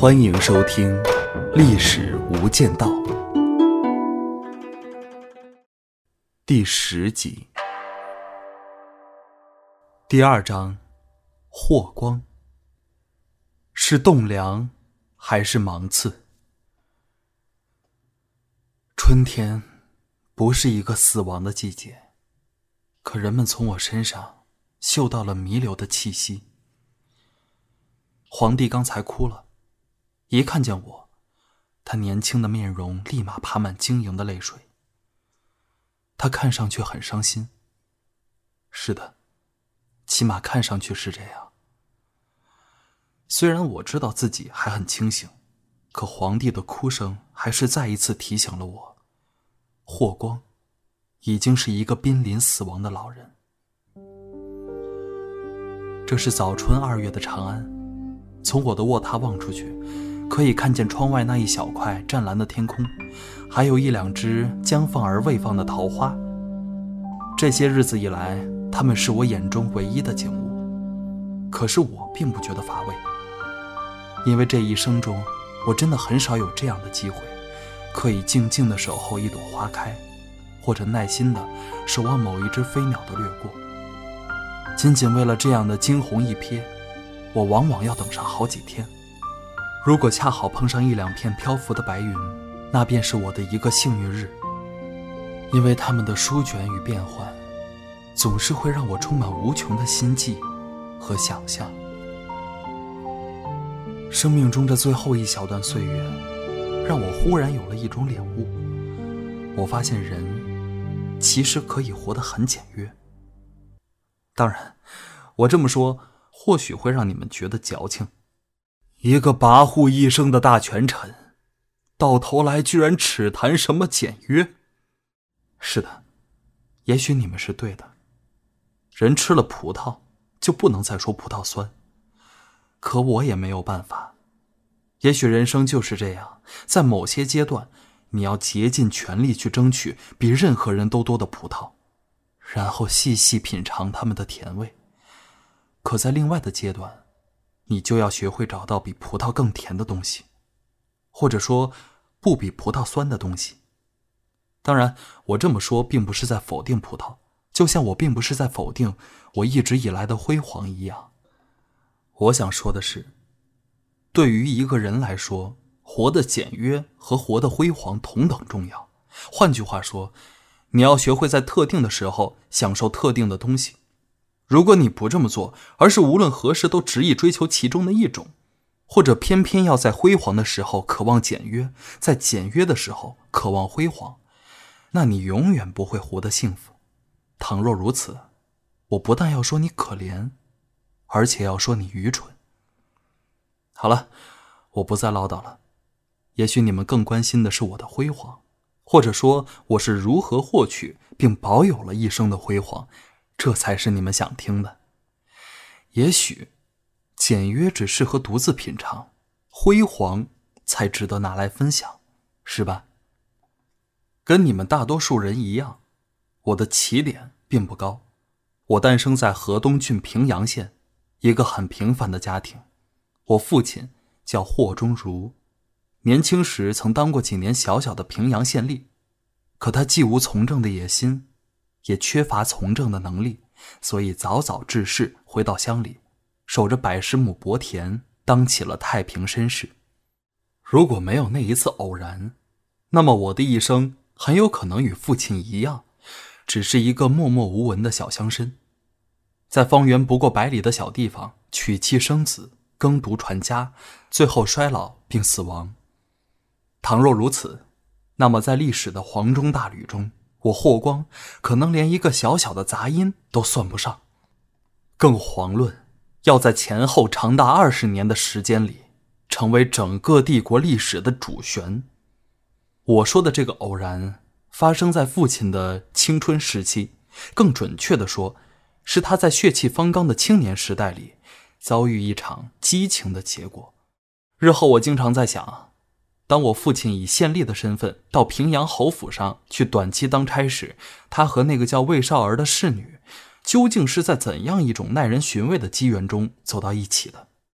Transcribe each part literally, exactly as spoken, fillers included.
欢迎收听《历史无间道》第十集，第二章，霍光。是栋梁还是芒刺？春天不是一个死亡的季节，可人们从我身上嗅到了弥留的气息。皇帝刚才哭了，一看见我，他年轻的面容立马爬满晶莹的泪水。他看上去很伤心。是的，起码看上去是这样。虽然我知道自己还很清醒，可皇帝的哭声还是再一次提醒了我，霍光已经是一个濒临死亡的老人。这是早春二月的长安，从我的卧榻望出去，可以看见窗外那一小块湛蓝的天空，还有一两只将放而未放的桃花。这些日子以来，它们是我眼中唯一的景物。可是我并不觉得乏味，因为这一生中，我真的很少有这样的机会，可以静静地守候一朵花开，或者耐心地守望某一只飞鸟的掠过。仅仅为了这样的惊鸿一瞥，我往往要等上好几天。如果恰好碰上一两片漂浮的白云，那便是我的一个幸运日。因为它们的舒卷与变换，总是会让我充满无穷的心悸和想象。生命中这最后一小段岁月，让我忽然有了一种领悟。我发现人其实可以活得很简约。当然，我这么说或许会让你们觉得矫情。一个跋扈一生的大权臣，到头来居然只谈什么简约。是的，也许你们是对的。人吃了葡萄就不能再说葡萄酸，可我也没有办法。也许人生就是这样，在某些阶段，你要竭尽全力去争取比任何人都多的葡萄，然后细细品尝它们的甜味。可在另外的阶段，你就要学会找到比葡萄更甜的东西，或者说不比葡萄酸的东西。当然，我这么说并不是在否定葡萄，就像我并不是在否定我一直以来的辉煌一样。我想说的是，对于一个人来说，活得简约和活得辉煌同等重要。换句话说，你要学会在特定的时候享受特定的东西。如果你不这么做，而是无论何时都执意追求其中的一种，或者偏偏要在辉煌的时候渴望简约，在简约的时候渴望辉煌，那你永远不会活得幸福。倘若如此，我不但要说你可怜，而且要说你愚蠢。好了，我不再唠叨了。也许你们更关心的是我的辉煌，或者说我是如何获取并保有了一生的辉煌，这才是你们想听的。也许简约只适合独自品尝，辉煌才值得拿来分享，是吧？跟你们大多数人一样，我的起点并不高。我诞生在河东郡平阳县，一个很平凡的家庭。我父亲叫霍中儒，年轻时曾当过几年小小的平阳县令，可他既无从政的野心，也缺乏从政的能力，所以早早致仕，回到乡里，守着百十亩薄田，当起了太平绅士。如果没有那一次偶然，那么我的一生很有可能与父亲一样，只是一个默默无闻的小乡绅，在方圆不过百里的小地方娶妻生子，耕读传家，最后衰老并死亡。倘若如此，那么在历史的黄钟大吕中，我霍光可能连一个小小的杂音都算不上，更遑论要在前后长达二十年的时间里成为整个帝国历史的主旋。我说的这个偶然发生在父亲的青春时期，更准确地说，是他在血气方刚的青年时代里遭遇一场激情的结果。日后我经常在想，当我父亲以县吏的身份到平阳侯府上去短期当差时，他和那个叫魏少儿的侍女究竟是在怎样一种耐人寻味的机缘中走到一起的？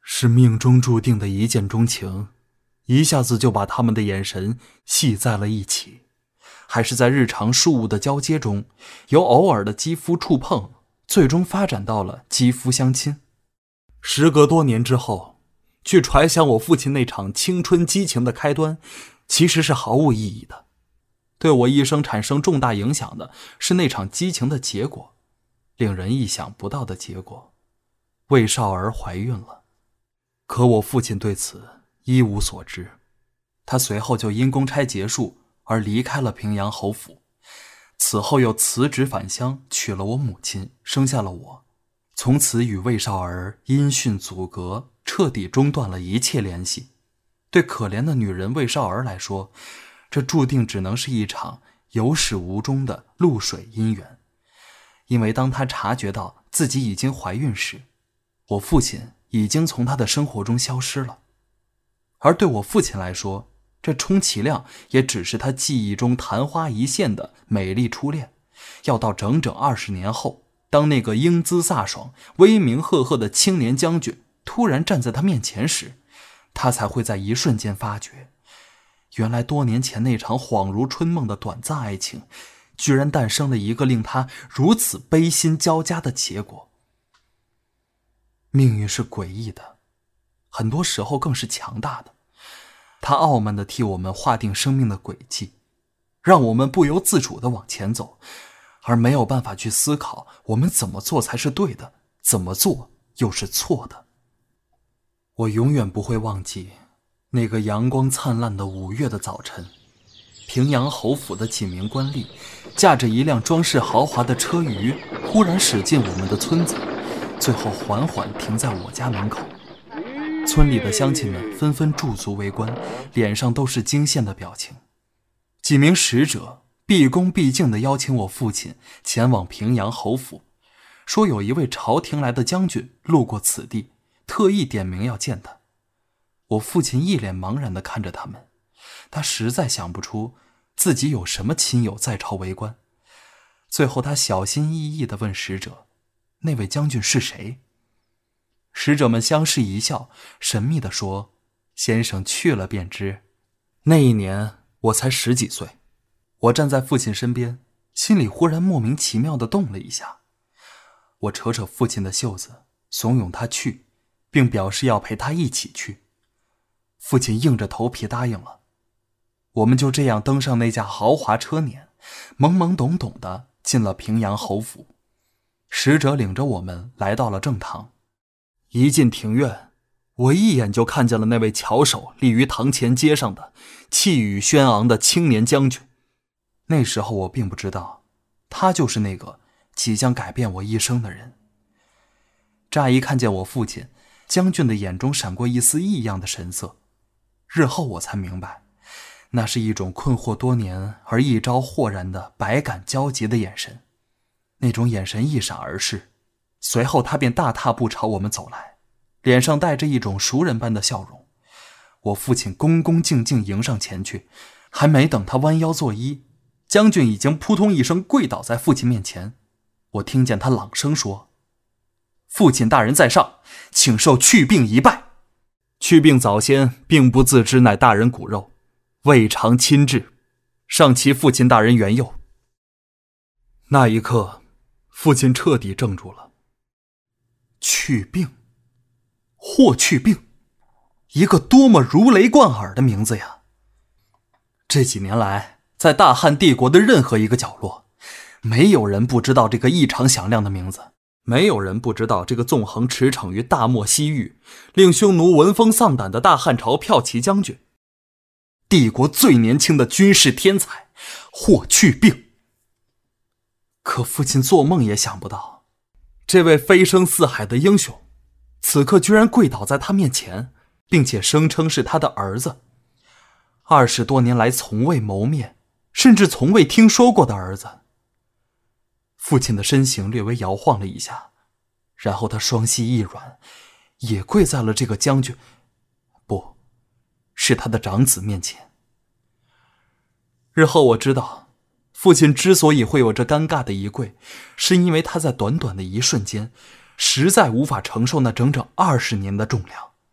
是命中注定的一见钟情，一下子就把他们的眼神系在了一起，还是在日常事物的交接中，由偶尔的肌肤触碰，最终发展到了肌肤相亲。时隔多年之后，去揣想我父亲那场青春激情的开端，其实是毫无意义的。对我一生产生重大影响的是那场激情的结果，令人意想不到的结果，魏少儿怀孕了。可我父亲对此一无所知，他随后就因公差结束而离开了平阳侯府，此后又辞职返乡，娶了我母亲，生下了我，从此与魏少儿音讯阻隔，彻底中断了一切联系。对可怜的女人魏少儿来说，这注定只能是一场有始无终的露水姻缘。因为当她察觉到自己已经怀孕时，我父亲已经从她的生活中消失了。而对我父亲来说，这充其量也只是他记忆中昙花一现的美丽初恋，要到整整二十年后，当那个英姿飒爽、威名赫赫的青年将军突然站在他面前时，他才会在一瞬间发觉，原来多年前那场恍如春梦的短暂爱情，居然诞生了一个令他如此悲心交加的结果。命运是诡异的，很多时候更是强大的。他傲慢地替我们划定生命的轨迹，让我们不由自主地往前走，而没有办法去思考我们怎么做才是对的，怎么做又是错的。我永远不会忘记那个阳光灿烂的五月的早晨，平阳侯府的几名官吏驾着一辆装饰豪华的车舆，忽然驶进我们的村子，最后缓缓停在我家门口。村里的乡亲们纷纷驻足围观，脸上都是惊羡的表情。几名使者毕恭毕敬地邀请我父亲前往平阳侯府，说有一位朝廷来的将军路过此地，特意点名要见他。我父亲一脸茫然地看着他们，他实在想不出自己有什么亲友在朝围观。最后他小心翼翼地问使者，那位将军是谁？使者们相视一笑，神秘地说，先生去了便知。那一年我才十几岁，我站在父亲身边，心里忽然莫名其妙地动了一下。我扯扯父亲的袖子，怂恿他去，并表示要陪他一起去。父亲硬着头皮答应了。我们就这样登上那架豪华车辇，懵懵懂懂地进了平阳侯府。使者领着我们来到了正堂。一进庭院，我一眼就看见了那位翘首立于堂前阶上的气宇轩昂的青年将军。那时候我并不知道，他就是那个即将改变我一生的人。乍一看见我父亲，将军的眼中闪过一丝异样的神色。日后我才明白，那是一种困惑多年而一朝豁然的百感交集的眼神。那种眼神一闪而逝，随后他便大踏步朝我们走来，脸上带着一种熟人般的笑容。我父亲恭恭敬敬迎上前去，还没等他弯腰作揖，将军已经扑通一声跪倒在父亲面前。我听见他朗声说，父亲大人在上，请受去病一拜。去病早先并不自知乃大人骨肉，未尝亲至，尚其父亲大人原佑。那一刻，父亲彻底怔住了。去病，霍去病，一个多么如雷贯耳的名字呀！这几年来，在大汉帝国的任何一个角落，没有人不知道这个异常响亮的名字，没有人不知道这个纵横驰骋于大漠西域，令匈奴闻风丧胆的大汉朝骠骑将军，帝国最年轻的军事天才霍去病。可父亲做梦也想不到，这位飞升四海的英雄，此刻居然跪倒在他面前，并且声称是他的儿子。二十多年来从未谋面，甚至从未听说过的儿子。父亲的身形略微摇晃了一下，然后他双膝一软，也跪在了这个将军，不，是他的长子面前。日后我知道，父亲之所以会有这尴尬的一跪，是因为他在短短的一瞬间，实在无法承受那整整二十年的重量，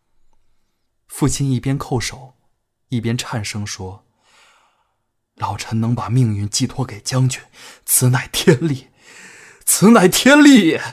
父亲一边叩首，一边颤声说：“老臣能把命运寄托给将军，此乃天力，此乃天力也。”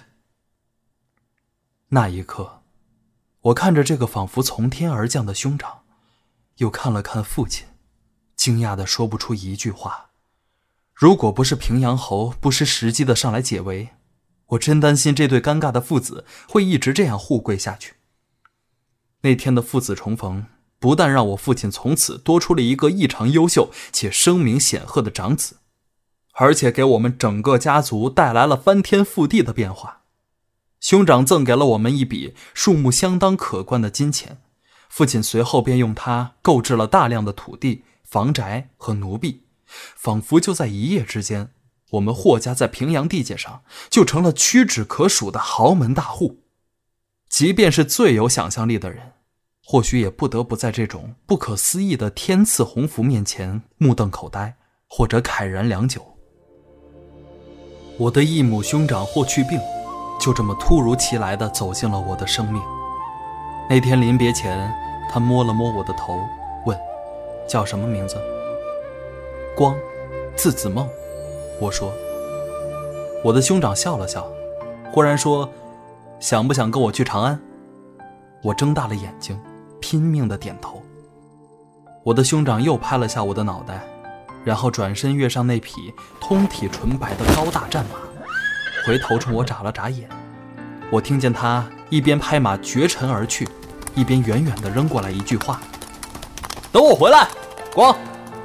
那一刻，我看着这个仿佛从天而降的兄长，又看了看父亲，惊讶地说不出一句话。如果不是平阳侯不失时机地上来解围，我真担心这对尴尬的父子会一直这样互跪下去。那天的父子重逢，不但让我父亲从此多出了一个异常优秀且声名显赫的长子，而且给我们整个家族带来了翻天覆地的变化。兄长赠给了我们一笔数目相当可观的金钱，父亲随后便用它购置了大量的土地、房宅和奴婢，仿佛就在一夜之间，我们霍家在平阳地界上就成了屈指可数的豪门大户。即便是最有想象力的人，或许也不得不在这种不可思议的天赐鸿福面前目瞪口呆，或者慨然良久。我的异母兄长霍去病就这么突如其来地走进了我的生命。那天临别前，他摸了摸我的头，问：“叫什么名字？”“光，字子梦。”我说。我的兄长笑了笑，忽然说：“想不想跟我去长安？”我睁大了眼睛，拼命地点头。我的兄长又拍了下我的脑袋，然后转身跃上那匹通体纯白的高大战马，回头冲我眨了眨眼。我听见他一边拍马绝尘而去，一边远远地扔过来一句话：“等我回来，光。”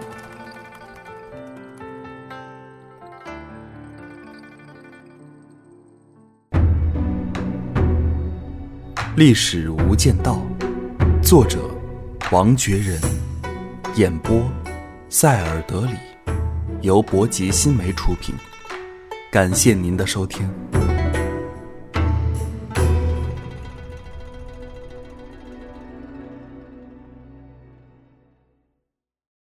历史无间道，作者王觉仁，演播塞尔德里，由博吉新媒出品。感谢您的收听。